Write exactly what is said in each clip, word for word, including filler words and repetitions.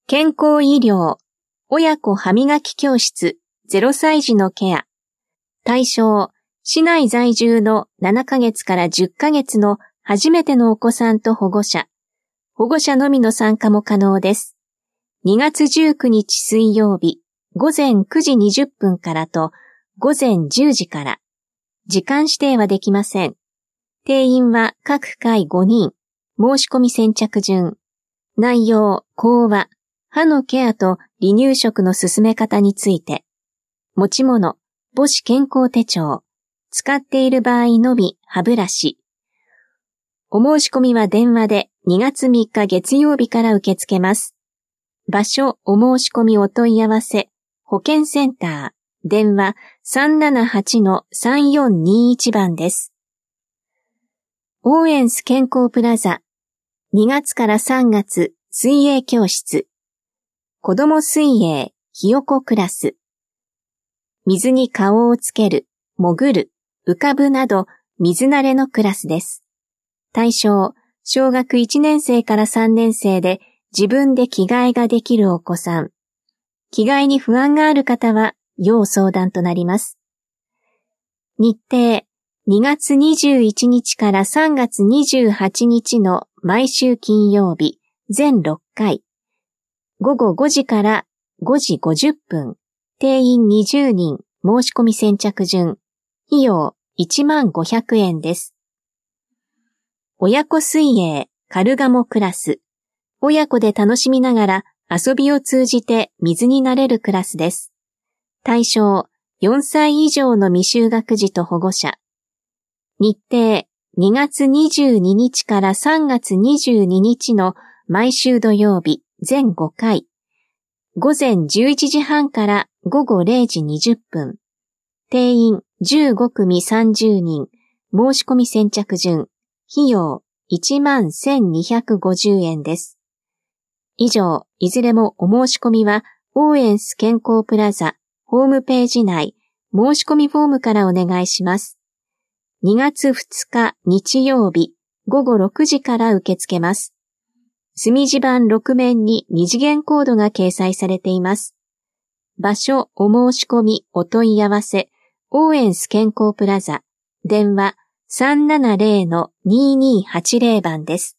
健康医療、親子歯磨き教室、ゼロさい児のケア。対象、市内在住のななかげつからじゅっかげつの初めてのお子さんと保護者。保護者のみの参加も可能です。にがつじゅうくにち水曜日、ごぜんくじにじゅっぷんからとごぜんじゅうじから。時間指定はできません。定員は各回ごにん。申し込み先着順。内容、講話、歯のケアと離乳食の進め方について。持ち物、母子健康手帳。使っている場合のみ歯ブラシ。お申し込みは電話でにがつみっか月曜日から受け付けます。場所、お申し込みお問い合わせ、保健センター、電話 さんななはちのさんよんにいち 番です。オーエンス健康プラザ、にがつからさんがつ水泳教室、子供水泳ひよこクラス、水に顔をつける、潜る、浮かぶなど水慣れのクラスです。対象、小学いちねんせいからさんねんせいで自分で着替えができるお子さん。着替えに不安がある方は要相談となります。日程、にがつにじゅういちにちからさんがつにじゅうはちにちの毎週金曜日、全ろっかい。ごごごじからごじごじゅっぷん。定員にじゅうにん。申し込み先着順。費用いちまんごひゃくえんです。親子水泳カルガモクラス。親子で楽しみながら遊びを通じて水に慣れるクラスです。対象よんさい以上の未就学児と保護者。日程にがつにじゅうににちからさんがつにじゅうににちの毎週土曜日全ごかい。ごぜんじゅういちじはんからごごれいじにじゅっぷん。定員じゅうごくみさんじゅうにん。申し込み先着順。費用いちまんせんにひゃくごじゅうえんです。以上、いずれもお申し込みはオーエンス健康プラザホームページ内申し込みフォームからお願いします。にがつふつか日曜日ごごろくじから受け付けます。墨字盤ろくめんに二次元コードが掲載されています。場所、お申し込み、お問い合わせ、オーエンス健康プラザ、電話 さんななぜろのにーにーはちぜろ 番です。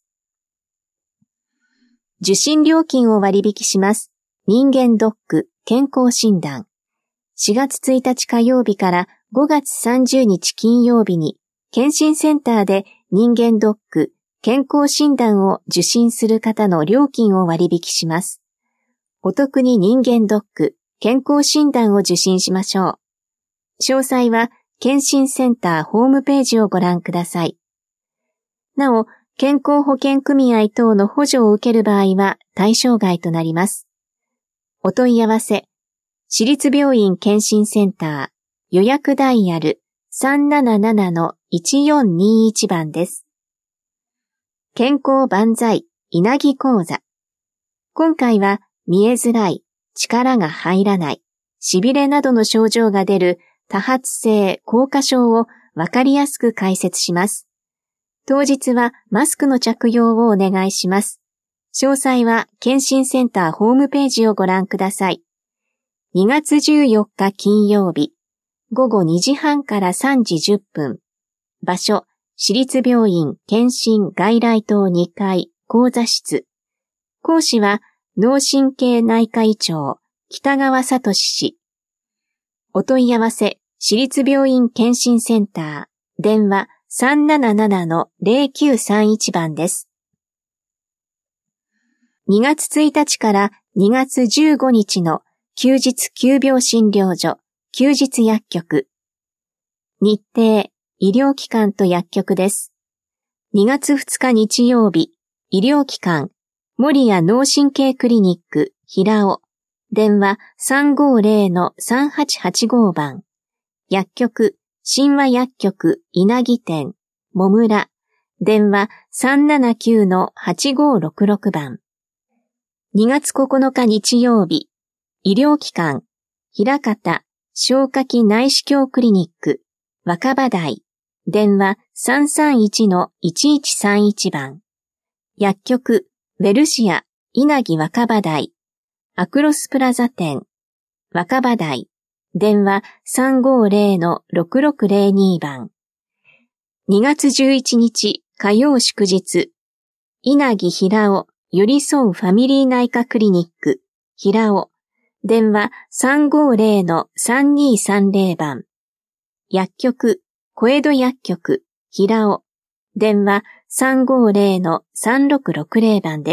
受診料金を割引します。人間ドック健康診断。しがつついたち火曜日からごがつさんじゅうにち金曜日に、健診センターで人間ドック健康診断を受診する方の料金を割引します。お得に人間ドック健康診断を受診しましょう。詳細は健診センターホームページをご覧ください。なお、健康保険組合等の補助を受ける場合は対象外となります。お問い合わせ、市立病院健診センター予約ダイヤル さんななななのいちよんにいち 番です。健康万歳稲城講座。今回は見えづらい、力が入らない、痺れなどの症状が出る多発性硬化症をわかりやすく解説します。当日はマスクの着用をお願いします。詳細は健診センターホームページをご覧ください。にがつじゅうよっか金曜日、ごごにじはんからさんじじゅっぷん。場所、市立病院健診外来棟にかい講座室。講師は脳神経内科医長北川聡氏。お問い合わせ、市立病院健診センター、電話 さんななななのぜろきゅうさんいち 番です。にがつついたちからにがつじゅうごにちの休日急病診療所、休日薬局。日程、医療機関と薬局です。にがつふつか日曜日、医療機関、守谷脳神経クリニック、平尾。電話 さんごぜろのさんはちはちご 番。薬局、神話薬局稲城店、もむら。電話 さんななきゅうのはちごろくろく 番。にがつここのか日曜日、医療機関、平方、消化器内視鏡クリニック、若葉台。電話 さんさんいちのいちいちさんいち 番。薬局、ウェルシア、稲城若葉台。 アクロスプラザ店、若葉台、電話 さんごーぜろのろくろくぜろに 番。にがつじゅういちにち火曜祝日、稲城平尾寄り添うファミリー内科クリニック、平尾、電話 さんごーぜろのさんにーさんぜろ 番。薬局、小江戸薬局、平尾、電話 さんごーぜろのさんろくろくぜろ 番です。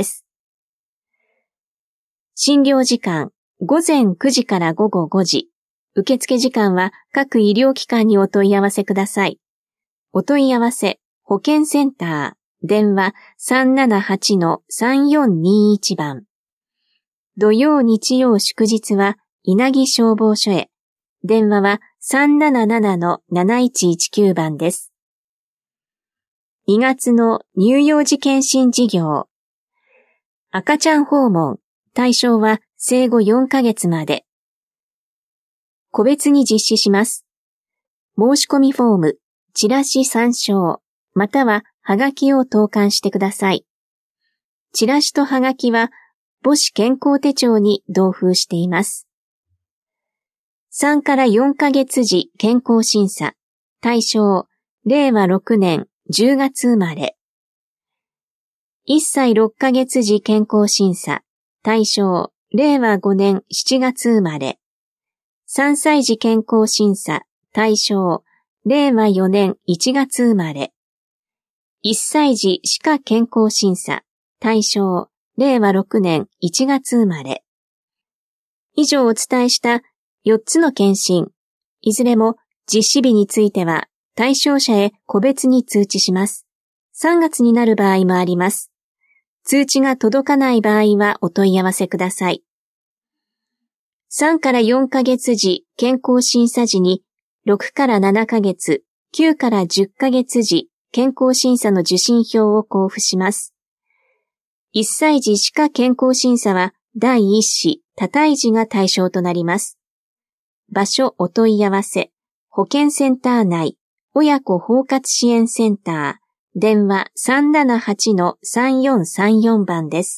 診療時間、ごぜんくじからごごごじ。受付時間は各医療機関にお問い合わせください。お問い合わせ、保健センター、電話 さんななはちのさんよんにいち 番。土曜日曜祝日は稲城消防署へ。電話は さんななななのなないちいちきゅう 番です。にがつの乳幼児健診事業。赤ちゃん訪問、対象は生後よんかげつまで。個別に実施します。申し込みフォーム、チラシ参照、またははがきを投函してください。チラシとはがきは母子健康手帳に同封しています。さんからよんかげつ時健康審査、対象、れいわろくねんじゅうがつ生まれ。いっさいろっかげつ時健康審査、対象、れいわごねんしちがつ生まれ。さんさい時健康審査、対象、れいわよねんいちがつ生まれ。いっさい時歯科健康審査、対象、れいわろくねんいちがつ生まれ。以上お伝えしたよっつの検診、いずれも実施日については対象者へ個別に通知します。さんがつになる場合もあります。通知が届かない場合はお問い合わせください。さんからよんかげつ時健康審査時にろくからななかげつ、きゅうからじゅっかげつ時健康審査の受診票を交付します。いっさい時歯科健康審査はだいいっ子、多胎児が対象となります。場所お問い合わせ、保健センター内、親子包括支援センター、電話 さんななはちのさんよんさんよん 番です。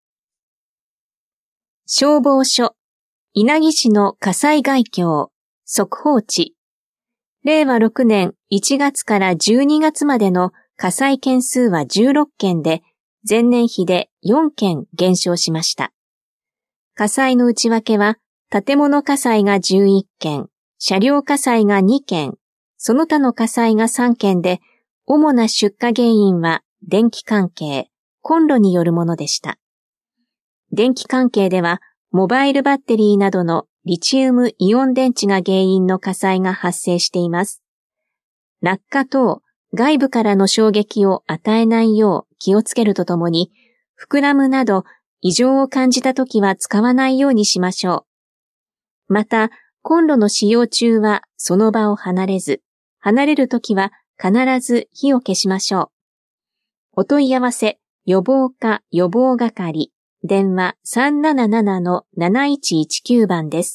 消防署、稲城市の火災概況、速報値。れいわろくねんいちがつからじゅうにがつまでの火災件数はじゅうろっけんで、前年比でよんけん減少しました。火災の内訳は、建物火災がじゅういっけん、車両火災がにけん、その他の火災がさんけんで、主な出火原因は電気関係、コンロによるものでした。電気関係では、モバイルバッテリーなどのリチウムイオン電池が原因の火災が発生しています。落下等、外部からの衝撃を与えないよう気をつけるとともに、膨らむなど異常を感じたときは使わないようにしましょう。また、コンロの使用中はその場を離れず、離れるときは必ず火を消しましょう。お問い合わせ、予防課予防係、電話 さんななななのなないちいちきゅう 番です。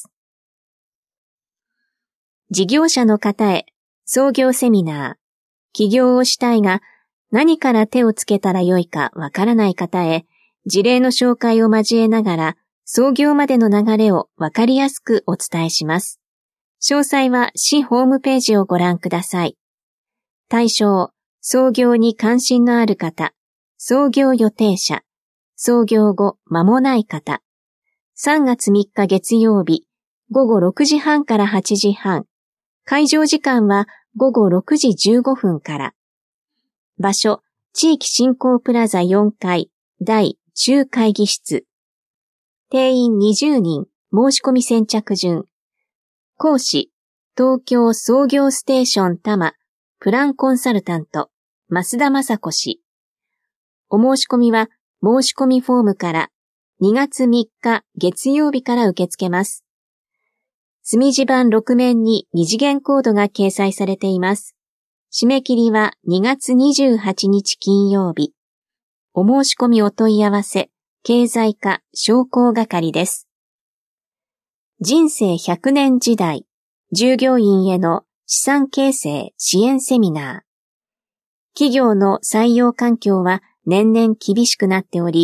事業者の方へ、創業セミナー、起業をしたいが何から手をつけたらよいかわからない方へ、事例の紹介を交えながら、創業までの流れをわかりやすくお伝えします。詳細は市ホームページをご覧ください。対象、創業に関心のある方、創業予定者、創業後間もない方、さんがつみっか月曜日、ごごろくじはんからはちじはん、会場時間はごごろくじじゅうごふんから。場所、地域振興プラザよんかい、大中会議室。定員にじゅうにん、申し込み先着順。講師、東京創業ステーション多摩、プランコンサルタント、増田雅子氏。お申し込みは、申し込みフォームからにがつみっか月曜日から受け付けます。墨字版ろくめんに二次元コードが掲載されています。締め切りはにがつにじゅうはちにち金曜日。お申し込みお問い合わせ、経済課商工係です。人生ひゃくねん時代、従業員への資産形成支援セミナー。企業の採用環境は年々厳しくなっており、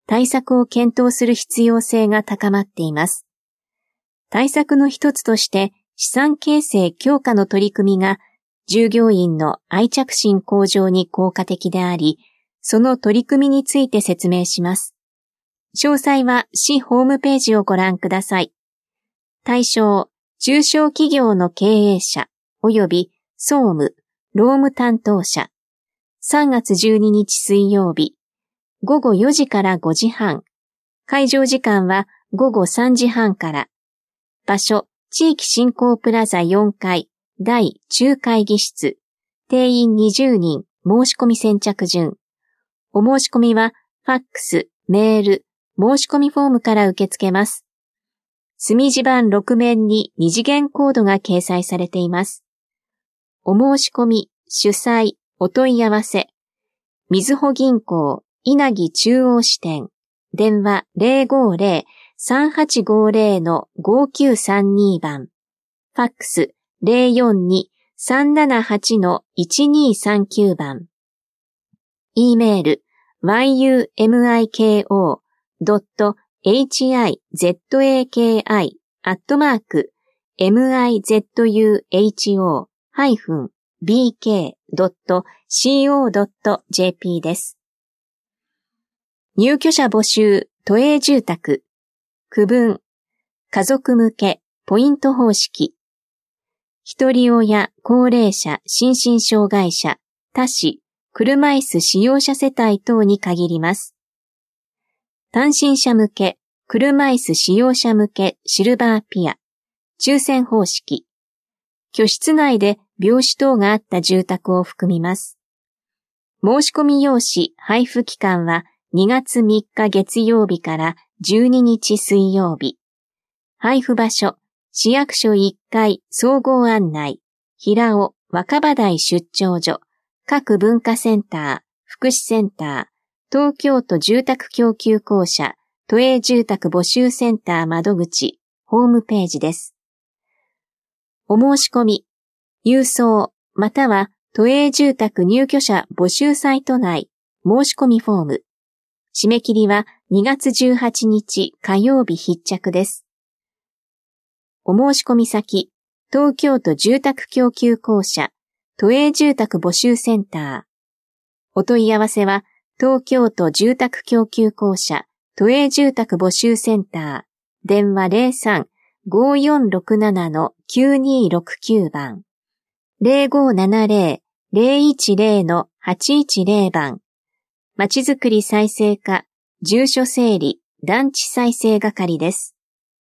対策を検討する必要性が高まっています。対策の一つとして資産形成強化の取り組みが従業員の愛着心向上に効果的であり、その取り組みについて説明します。詳細は市ホームページをご覧ください。対象、中小企業の経営者及び総務、労務担当者。さんがつじゅうににち水曜日、ごごよじからごじはん。会場時間はごごさんじはんから。場所、地域振興プラザよんかい、大中会議室。定員にじゅうにん、申し込み先着順。お申し込みは、ファックス、メール、申し込みフォームから受け付けます。墨字盤ろく面に二次元コードが掲載されています。お申し込み、主催、お問い合わせ。みずほ銀行、稲城中央支店。電話 ゼロごゼロ さんはちごゼロ のごきゅうさんに 番。ファックス ゼロよんに さんななはち のいちにさんきゅう 番。e メール ワイユーエムアイケーオードットエイチアイゼットエーケーアイ アットマーク エムアイゼットユーエイチオー ハイフン ビーケードットシーオードットジェーピー です。入居者募集都営住宅区分家族向けポイント方式一人親高齢者心身障害者多子車椅子使用者世帯等に限ります。単身者向け車椅子使用者向けシルバーピア抽選方式居室内で病死等があった住宅を含みます。申し込み用紙配布期間はにがつみっか月曜日からじゅうににち水曜日。配布場所、市役所いっかい総合案内、平尾若葉台出張所、各文化センター、福祉センター、東京都住宅供給公社、都営住宅募集センター窓口、ホームページです。お申し込み、郵送、または都営住宅入居者募集サイト内、申し込みフォーム。締め切りはにがつじゅうはちにち火曜日必着です。お申し込み先、東京都住宅供給公社、都営住宅募集センター。お問い合わせは、東京都住宅供給公社、都営住宅募集センター。電話 ゼロさん ごーよんろくなな のきゅうにろくきゅう 番。ゼロごーななゼロ ゼロいちゼロ のはちいちゼロ 番。まちづくり再生課、住所整理、団地再生係です。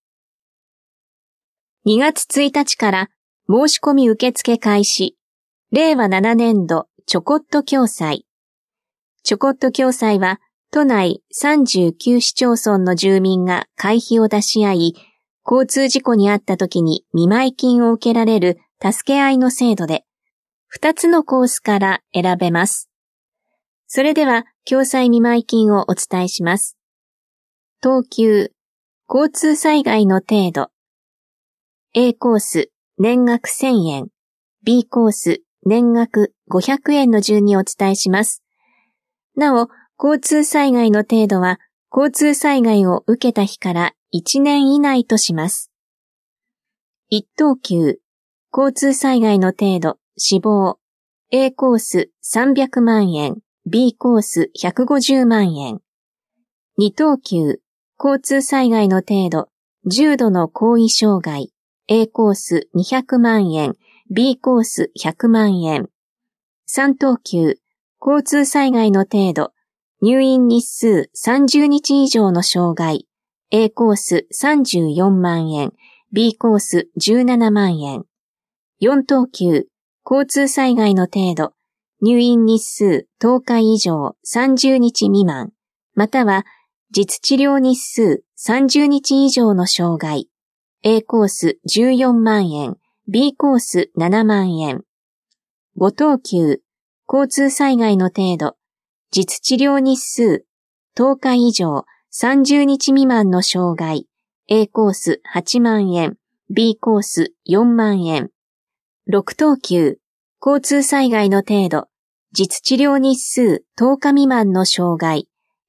にがつついたちから申し込み受付開始。れいわななねんどちょこっと共済。ちょこっと共済は都内さんじゅうきゅう市町村の住民が会費を出し合い、交通事故に遭った時に見舞い金を受けられる助け合いの制度で、ふたつのコースから選べます。それでは、共済見舞い金をお伝えします。等級、交通災害の程度。A コース、年額せんえん。B コース、年額ごひゃくえんの順にお伝えします。なお、交通災害の程度は、交通災害を受けた日からいちねん以内とします。一等級、交通災害の程度、死亡。A コースさんびゃくまんえん。B コースひゃくごじゅうまんえん。二等級、交通災害の程度、重度の行為障害。A コースにひゃくまんえん。B コースひゃくまんえん。三等級、交通災害の程度、入院日数さんじゅうにち以上の障害。A コースさんじゅうよんまんえん。B コースじゅうななまんえん。四等級、交通災害の程度、入院日数とおか以上さんじゅうにち未満、または実治療日数さんじゅうにち以上の障害。A コースじゅうよんまんえん、B コースななまんえん。ご等級、交通災害の程度、実治療日数とおか以上さんじゅうにち未満の障害。A コースはちまんえん、B コースよんまんえん。ろく等級、交通災害の程度、実治療日数とおか未満の障害。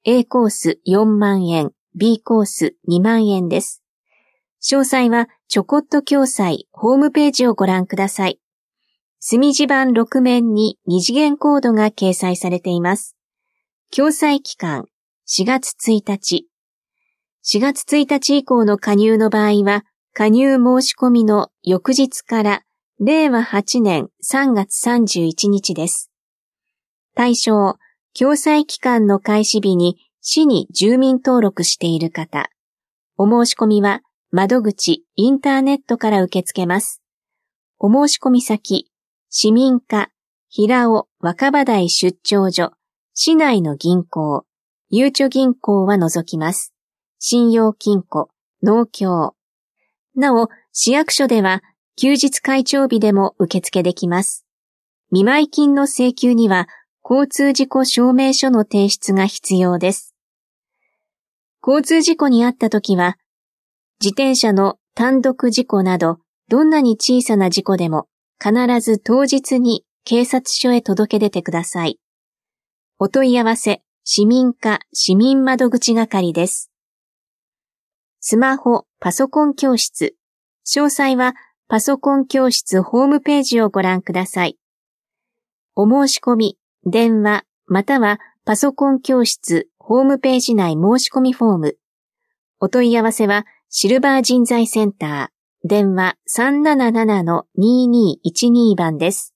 A コースよんまんえん、B コースにまんえんです。詳細はちょこっと共済ホームページをご覧ください。墨字盤ろく面に二次元コードが掲載されています。共済期間しがつついたち。しがつついたち以降の加入の場合は、加入申し込みの翌日かられいわはちねんさんがつさんじゅういちにちです。対象、共済期間の開始日に市に住民登録している方。お申し込みは窓口、インターネットから受け付けます。お申し込み先、市民課、平尾若葉台出張所、市内の銀行、ゆうちょ銀行は除きます。信用金庫、農協。なお、市役所では休日開帳日でも受付できます。見舞い金の請求には交通事故証明書の提出が必要です。交通事故に遭ったときは、自転車の単独事故など、どんなに小さな事故でも必ず当日に警察署へ届け出てください。お問い合わせ、市民課市民窓口係です。スマホ、パソコン教室。詳細はパソコン教室ホームページをご覧ください。お申し込み、電話、またはパソコン教室ホームページ内申し込みフォーム。お問い合わせはシルバー人材センター、電話 さんなななのにーにーいちにー 番です。